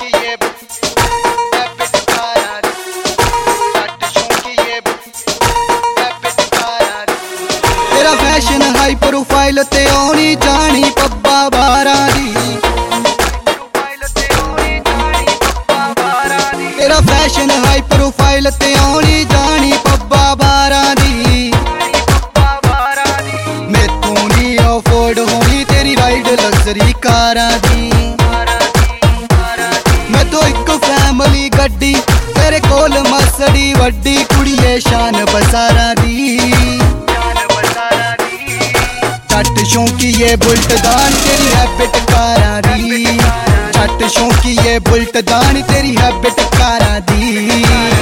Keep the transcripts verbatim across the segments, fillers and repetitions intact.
तेरा fashion high profile ते आनी जानी पब्बा बारां दी। तेरा फैशन हाई प्रोफाइल ते आनी जानी पब्बा बारां दी। मैथों नी अफोर्ड होनी तेरी राइड लग्जरी कारां दी। मैं तो एक फैमिली गड्डी तेरे कोल मसड़ी वड्डी कुड़िए शान बसारा दी। झट शौकीए बुलट दान तेरी हैबिट कारां दी। झट शौकीए बुलट दान तेरी हैबिट कारां दी।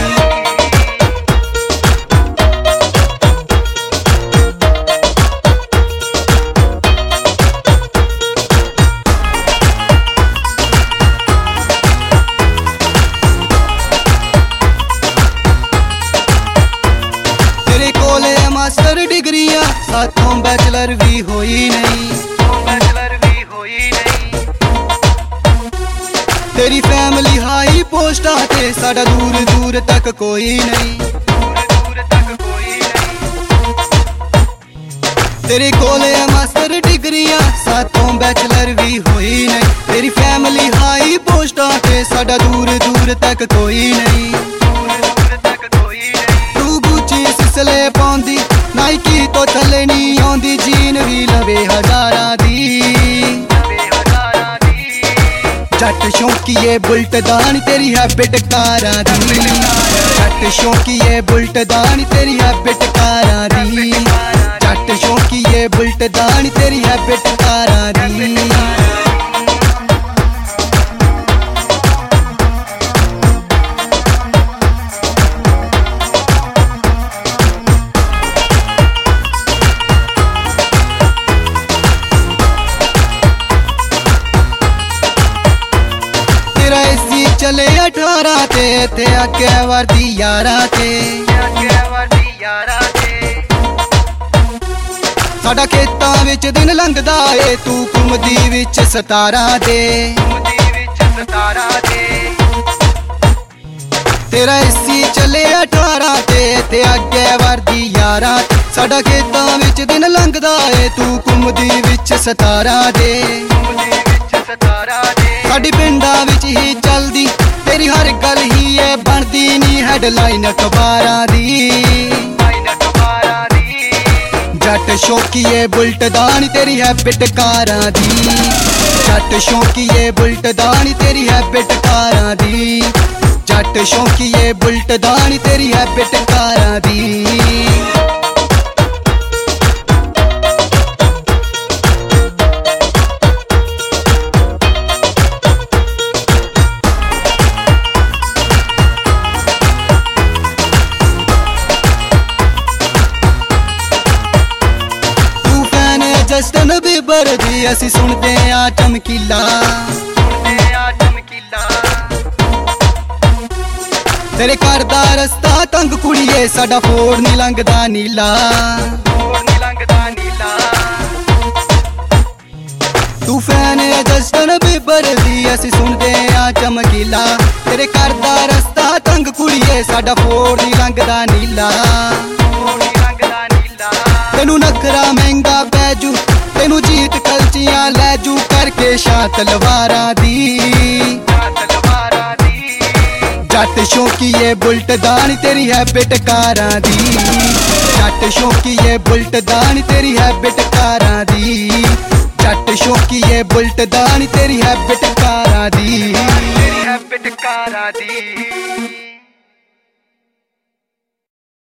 मास्टर डिग्रियां साथों बैचलर भी होई नहीं। तेरी फैमिली हाई पोस्टा ते साडा दूर दूर तक कोई नहीं। तेरे कोले मास्टर डिग्रियां साथों बैचलर भी होई नहीं। तेरी फैमिली हाई पोस्टा ते साडा दूर दूर तक कोई नहीं। तू गुची सिसले पाउंदी नाइकी तो थले नी आउंदी जीन भी लवे हजारां दी। झट शौकीए बुलट दान तेरी हैबिट कारां दी। झट शौकीए बुलट दान तेरी हैबिट कारां दी। झट शौकीए बुलट दान तेरी हैबिट कारां दी। चले अठारह ते ते अगे वर्दी यारां ते। साडा खेतां विच दिन लंघदा ए तू घुमदी विच सतारां दे। तेरा एसी चले अठारह ते ते अगे वर्दी यारां। साडा खेतां विच दिन लंघदा ए तू घुमदी विच सतारां दे। साडी पिंडां विच ही चलदी तेरी हर गल ही ए बनदी नी हैडलाइन अखबारां दी। झट शौकीए बुलट दान तेरी हैबिट कारां दी। झट शौकीए बुलट दान तेरी हैबिट कारां दी। झट शौकीए बुलट दान तेरी हैबिट कारां दी। जस्टिन बीबर दी असी सुनदे आ चमकीला। तेरे घर दा रस्ता तंग कुड़िए साडा फोड़ नी लंघदा नीला। तू फैन है जस्टिन बीबर दी असी सुनदे आ चमकीला। तेरे घर दा रस्ता तंग कुड़िए साडा फोड़ नी लंघदा नीला। तेनू नखरा महंगा पैजू तेनू जीत कलचियां लैजू करके शां तलवारां दी। झट शौकीए बुलट दान तेरी हैबिट कारां दी। झट शौकीए बुलट दान तेरी हैबिट कारां दी। झट शौकीए बुलट दान तेरी हैबिट कारां दी।